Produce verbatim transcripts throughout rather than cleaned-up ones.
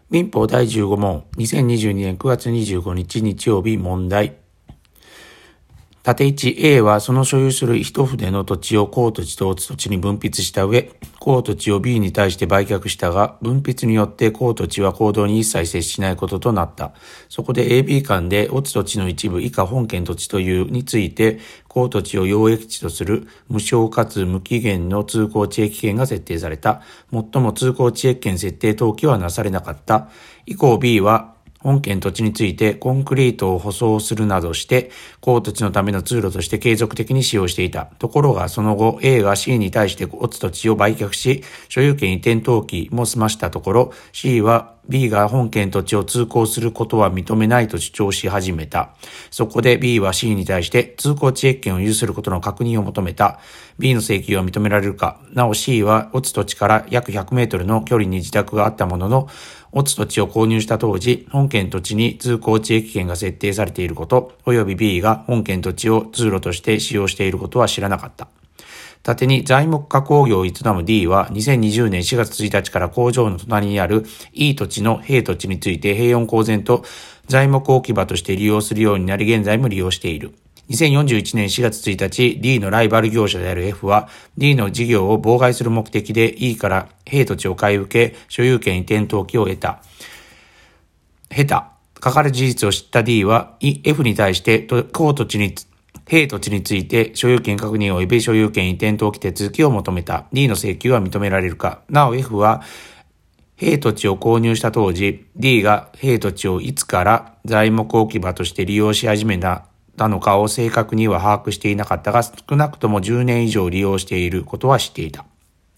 民法だいじゅうご問、にせんにじゅうにねんくがつにじゅうごにち日曜日問題。縦いち A はその所有する一筆の土地を公土地と乙土地に分筆した上、公土地を B に対して売却したが、分筆によって公土地は行動に一切接しないこととなった。そこで エービー 間で乙土地の一部以下本件土地というについて、公土地を用益地とする無償かつ無期限の通行地益権が設定された。もっとも通行地益権設定登記はなされなかった。以降 B は、本件土地についてコンクリートを舗装するなどして、公土地のための通路として継続的に使用していた。ところがその後 A が C に対して乙土地を売却し、所有権移転登記も済ましたところ、C は B が本件土地を通行することは認めないと主張し始めた。そこで B は C に対して通行地益権を有することの確認を求めた。B の請求は認められるか。なお C は乙土地から約ひゃくメートルの距離に自宅があったものの、乙土地を購入した当時、本件土地に通行地益権が設定されていること、および B が本件土地を通路として使用していることは知らなかった。縦に材木加工業を営む D はにせんにじゅうねんしがつついたちから工場の隣にある E 土地の平土地について平穏公然と材木置き場として利用するようになり現在も利用している。にせんよんじゅういちねんしがつついたち、D のライバル業者である F は D の事業を妨害する目的で E から平土地を買い受け、所有権移転登記を得た。下手。かかる事実を知った D は F に対して公土地に平土地について所有権確認及び所有権移転登記手続きを求めた。D の請求は認められるか。なお F は平土地を購入した当時、D が平土地をいつから材木置き場として利用し始めたのかを正確には把握していなかったが、少なくともじゅうねん以上利用していることは知っていた。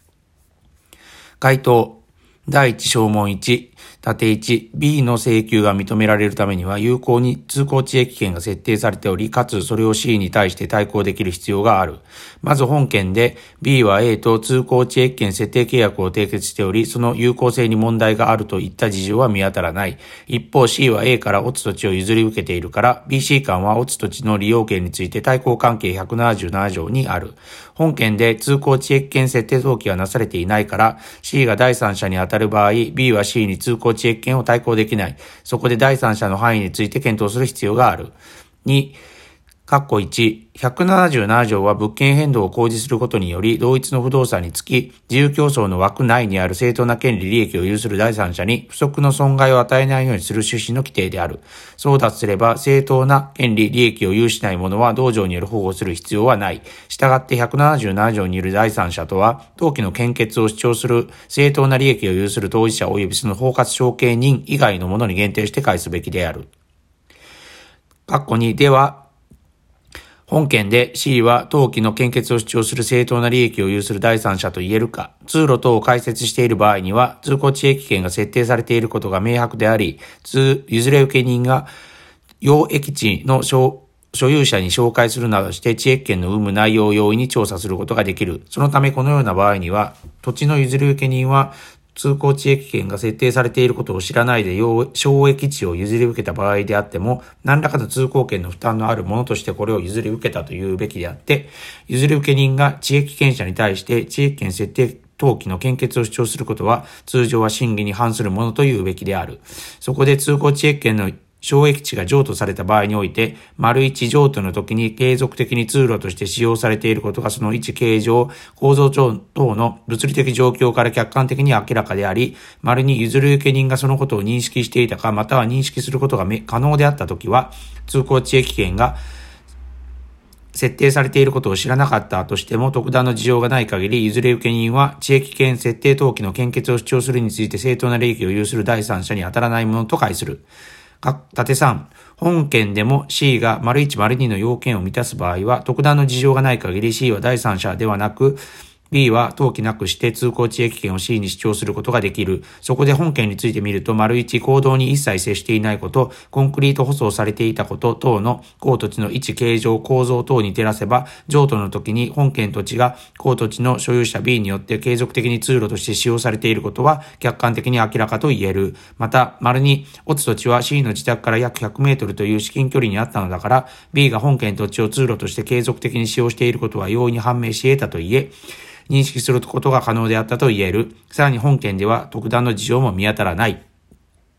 回答。だいいち小問いち、縦いち、B の請求が認められるためには有効に通行地益権が設定されており、かつそれを C に対して対抗できる必要がある。まず本件で B は A と通行地益権設定契約を締結しており、その有効性に問題があるといった事情は見当たらない。一方 C は A から乙土地を譲り受けているから、ビーシー 間は乙土地の利用権について対抗関係ひゃくななじゅうなな条にある。本件で通行地益権設定登記はなされていないから、C が第三者に当たる場合、B は C に通行地益権を対抗できない。そこで第三者の範囲について検討する必要がある。に、括弧いち、ひゃくななじゅうなな条は物件変動を公示することにより、同一の不動産につき、自由競争の枠内にある正当な権利利益を有する第三者に不足の損害を与えないようにする趣旨の規定である。そうだとすれば、正当な権利利益を有しない者は同条による保護をする必要はない。したがってひゃくななじゅうなな条による第三者とは、当期の献血を主張する正当な利益を有する当事者及びその包括承継人以外の者に限定して解すべきである。括弧にでは、本件で C は当期の献血を主張する正当な利益を有する第三者と言えるか。通路等を開設している場合には、通行地益権が設定されていることが明白であり、通譲れ受け人が用益地の所有者に紹介するなどして地益権の有無内容を容易に調査することができる。そのためこのような場合には、土地の譲り受け人は通行地益権が設定されていることを知らないで小益地を譲り受けた場合であっても、何らかの通行権の負担のあるものとしてこれを譲り受けたというべきであって、譲り受け人が地益権者に対して地益権設定登記の献血を主張することは、通常は真偽に反するものというべきである。そこで通行地益権の小益地が譲渡された場合において、丸一譲渡の時に継続的に通路として使用されていることがその一形状、構造等の物理的状況から客観的に明らかであり、丸に譲る受け人がそのことを認識していたか、または認識することが可能であった時は、通行地益権が設定されていることを知らなかったとしても、特段の事情がない限り、譲れ受け人は地益権設定登記の献血を主張するについて正当な利益を有する第三者に当たらないものと解する。縦さん、本件でも C が丸いち丸にの要件を満たす場合は、特段の事情がない限り C は第三者ではなく、B は登記なくして通行地益権を C に主張することができる。そこで本件について見ると、丸一行動に一切接していないこと、コンクリート舗装されていたこと等の公土地の位置形状構造等に照らせば、譲渡の時に本件土地が公土地の所有者 B によって継続的に通路として使用されていることは客観的に明らかと言える。また、丸に乙土地は C の自宅から約ひゃくメートルという至近距離にあったのだから、B が本件土地を通路として継続的に使用していることは容易に判明し得たと言え、認識することが可能であったと言える。さらに本件では特段の事情も見当たらない。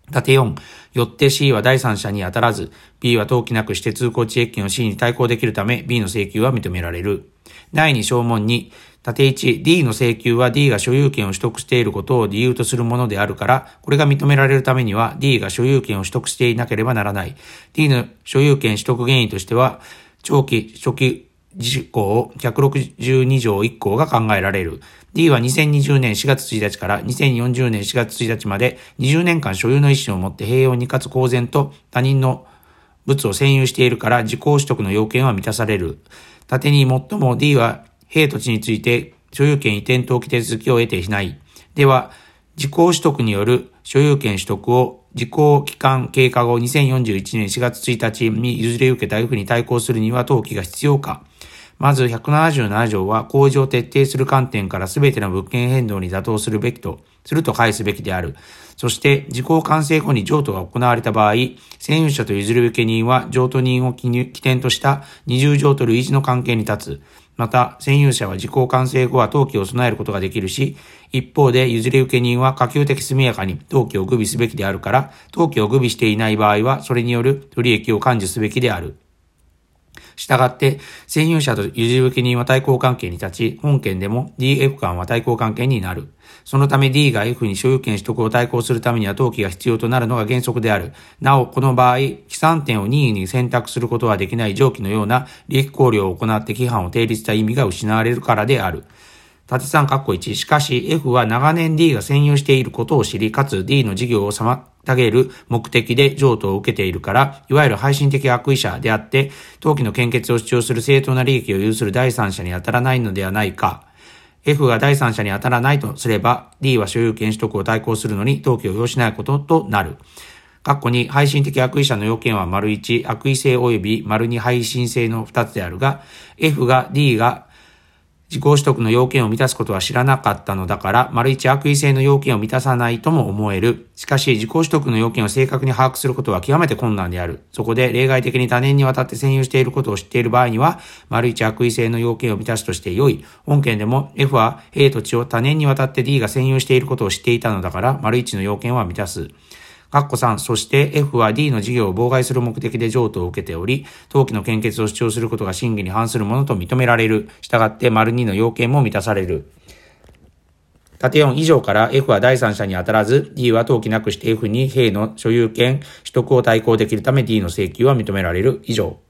縦よん、よって C は第三者に当たらず、B は登記なくして通行地益権を C に対抗できるため、B の請求は認められる。だいに小問に、縦いち、D の請求は D が所有権を取得していることを理由とするものであるから、これが認められるためには D が所有権を取得していなければならない。D の所有権取得原因としては、長期初期事項ひゃくろくじゅうに条いっ項が考えられる。D はにせんにじゅうねんしがつついたちからにせんよんじゅうねんしがつついたちまでにじゅうねんかん所有の意思を持って平穏にかつ公然と他人の物を占有しているから時効取得の要件は満たされる。縦に最も D は平土地について所有権移転登記手続きを得ていない。では、時効取得による所有権取得を時効期間経過後にせんよんじゅういちねんしがつついたちに譲り受けた F に対抗するには登記が必要か。まずひゃくななじゅうなな条は公示を徹底する観点からすべての物件変動に妥当するべきとすると返すべきである。そして時効完成後に譲渡が行われた場合、占有者と譲り受け人は譲渡人を起点とした二重譲渡類似の関係に立つ。また、占有者は時効完成後は登記を備えることができるし、一方で譲り受け人は可及的速やかに登記を具備すべきであるから、登記を具備していない場合は、それによる不利益を甘受すべきである。したがって、占有者と譲り受け人は対抗関係に立ち、本件でも ディーエフ 間は対抗関係になる。そのため D が F に所有権取得を対抗するためには登記が必要となるのが原則である。なお、この場合、起算点を任意に選択することはできない上記のような利益考慮を行って規範を定立した意味が失われるからである。縦さん括弧いち、しかし F は長年 D が占有していることを知り、かつ D の事業を妨げる目的で譲渡を受けているから、いわゆる配信的悪意者であって、登記の献血を主張する正当な利益を有する第三者に当たらないのではないか。F が第三者に当たらないとすれば、D は所有権取得を対抗するのに登記を要しないこととなる。括弧に、配信的悪意者の要件は丸いち、悪意性及び丸に配信性のふたつであるが、F が D が時効取得の要件を満たすことは知らなかったのだから、丸一悪意性の要件を満たさないとも思える。しかし、時効取得の要件を正確に把握することは極めて困難である。そこで、例外的に他年にわたって占有していることを知っている場合には、丸一悪意性の要件を満たすとして良い。本件でも F は、平土地を他年にわたって D が占有していることを知っていたのだから、丸一の要件は満たす。括弧さん、そして F は D の事業を妨害する目的で譲渡を受けており、登記の献血を主張することが真偽に反するものと認められる。したがって丸にの要件も満たされる。縦よん以上から F は第三者に当たらず、D は登記なくして F に平の所有権取得を対抗できるため D の請求は認められる。以上。